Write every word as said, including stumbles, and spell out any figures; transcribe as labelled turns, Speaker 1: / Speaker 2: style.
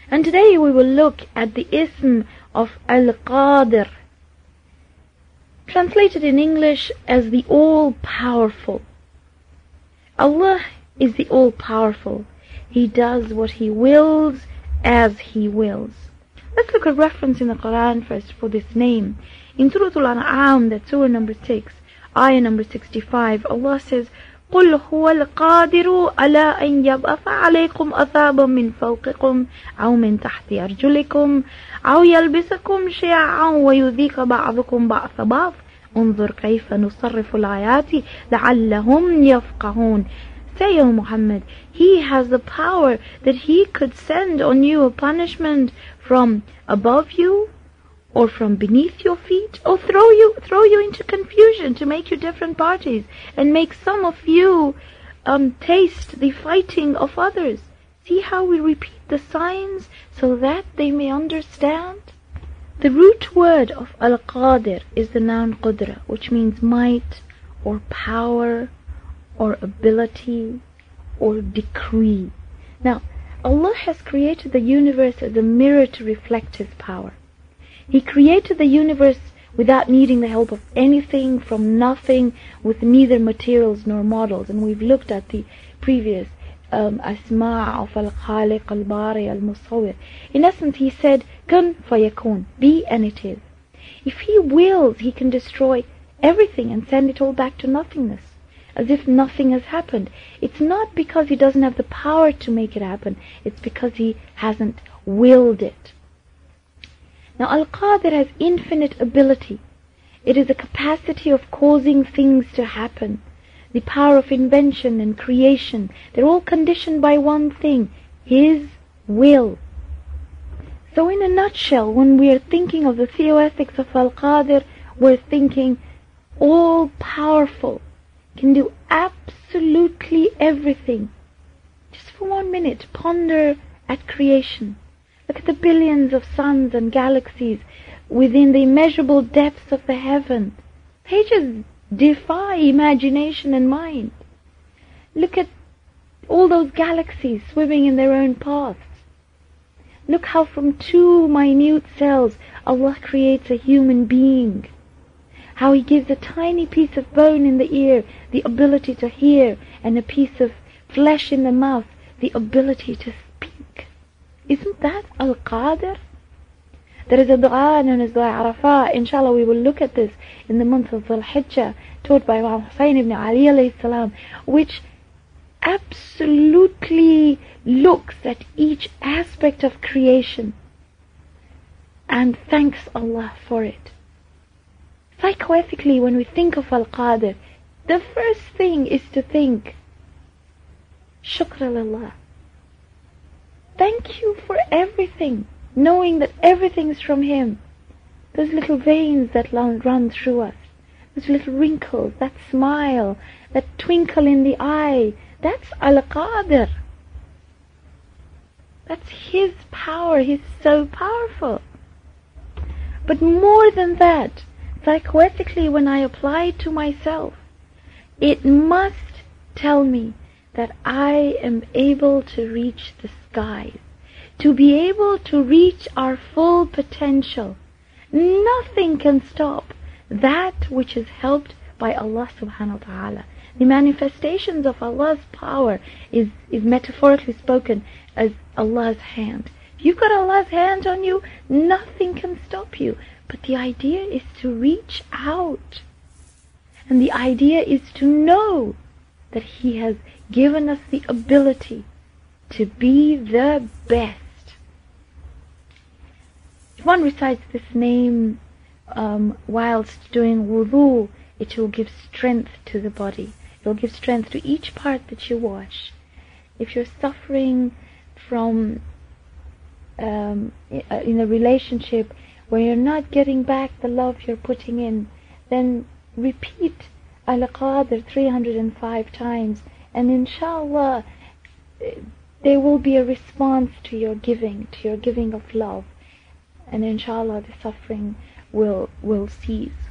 Speaker 1: And today we will look at the ism of Al-Qadir, translated in English as the All-Powerful. Allah is the All-Powerful. He does what He wills as He wills. Let's look at reference in the Quran first for this name. In Surah Al-An'am, that's Surah number six, ayah number sixty-five, Allah says, قُلْ هُوَ الْقَادِرُ عَلَىٰ أَنْ يَبْعَثَ عَلَيْكُمْ عَذَابًا مِّن فَوْقِكُمْ أَوْ مِن تَحْتِ أَرْجُلِكُمْ أَوْ يَلْبِسَكُمْ شِيَعًا وَيُذِيقَ بَعْضُكُمْ بَعْضَ بَعْضٍ انظُرْ كَيْفَ نُصَرِّفُ الْآيَاتِ لَعَلَّهُمْ يَفْقَهُونَ. Say, O Muhammad, He has the power that He could send on you a punishment from above you or from beneath your feet, or throw you throw you into confusion to make you different parties and make some of you um, taste the fighting of others. See how we repeat the signs so that they may understand? The root word of Al-Qadir is the noun Qudra, which means might or power or ability or decree. Now, Allah has created the universe as a mirror to reflect His power. He created the universe without needing the help of anything, from nothing, with neither materials nor models. And we've looked at the previous um, asma' of Al-Khaliq, Al-Bari, Al-Musawwir. In essence, He said, Kun fayakun, be and it is. If He wills, He can destroy everything and send it all back to nothingness, as if nothing has happened. It's not because He doesn't have the power to make it happen, it's because He hasn't willed it. Now, Al-Qadir has infinite ability. It is the capacity of causing things to happen, the power of invention and creation. They're all conditioned by one thing, His will. So in a nutshell, when we are thinking of the theoethics of Al-Qadir, we're thinking all-powerful, can do absolutely everything. Just for one minute, ponder at creation. Look at the billions of suns and galaxies within the immeasurable depths of the heaven. They just defy imagination and mind. Look at all those galaxies swimming in their own paths. Look how from two minute cells Allah creates a human being. How He gives a tiny piece of bone in the ear the ability to hear, and a piece of flesh in the mouth the ability to speak. Isn't that Al-Qadir? There is a dua known as Dua Arafah. Inshallah, we will look at this in the month of Dhul Hijjah, taught by Imam Hussain ibn Ali alayhi salam, which absolutely looks at each aspect of creation and thanks Allah for it. Psychoethically, when we think of Al-Qadir, the first thing is to think, Shukr lillah. Thank you for everything, knowing that everything is from Him. Those little veins that run through us, those little wrinkles, that smile, that twinkle in the eye, that's Al-Qadir. That's His power. He's so powerful. But more than that, psychoethically, when I apply it to myself, it must tell me that I am able to reach the skies, to be able to reach our full potential. Nothing can stop that which is helped by Allah subhanahu wa ta'ala. The manifestations of Allah's power is, is metaphorically spoken as Allah's hand. If you've got Allah's hand on you, nothing can stop you. But the idea is to reach out. And the idea is to know that He has given us the ability to be the best. If one recites this name um, whilst doing wudu, it will give strength to the body. It will give strength to each part that you wash. If you're suffering from um, in a relationship where you're not getting back the love you're putting in, then repeat Al-Qadir three hundred five times, and inshallah there will be a response to your giving, to your giving of love, and inshallah the suffering will will cease.